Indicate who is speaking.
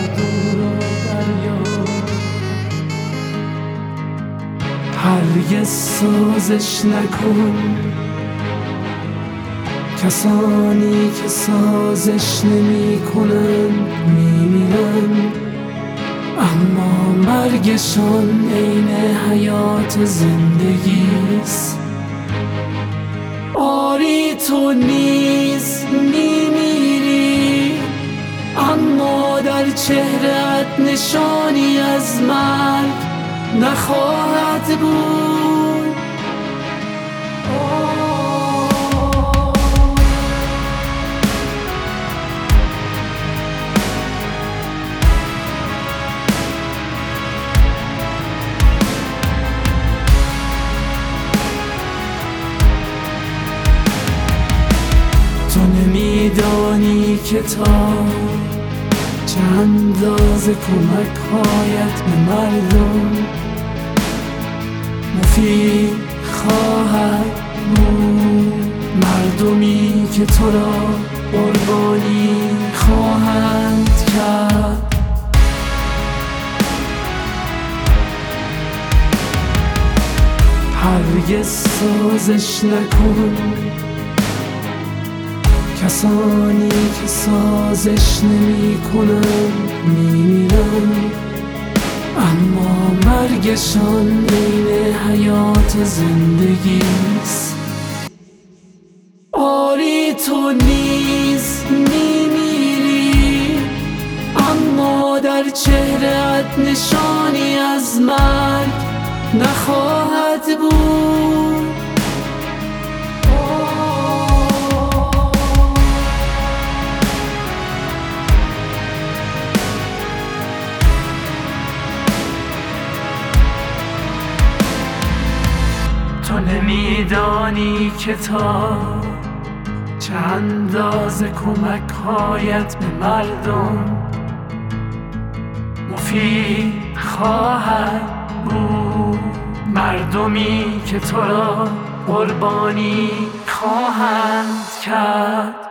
Speaker 1: دور و دریا هرگز سازش نکن. کسانی که سازش نمی کنند میمیرن، اما مرگشان عین حیات زندگیست. آری تو نیز میمیری، اما در چهره‌ات نشانی از مرگ نخواهد بود. تو نمیدانی که تا چه اندازه کمک‌هایت به مردم مفید خواهد بود. مردمی که تو را قربانی خواهند کرد. هرگز سازش نکن. کسانی که سازش نمی کنند میمیرن، اما مرگشان عین حیات زندگیست. آری تو نیز میمیری، اما در چهره‌ات نشانی از مرگ نخواهد بود. تو نمیدانی که تا چه اندازه کمک‌هایت به مردم مفید خواهد بود. مردمی که تو را قربانی خواهند کرد.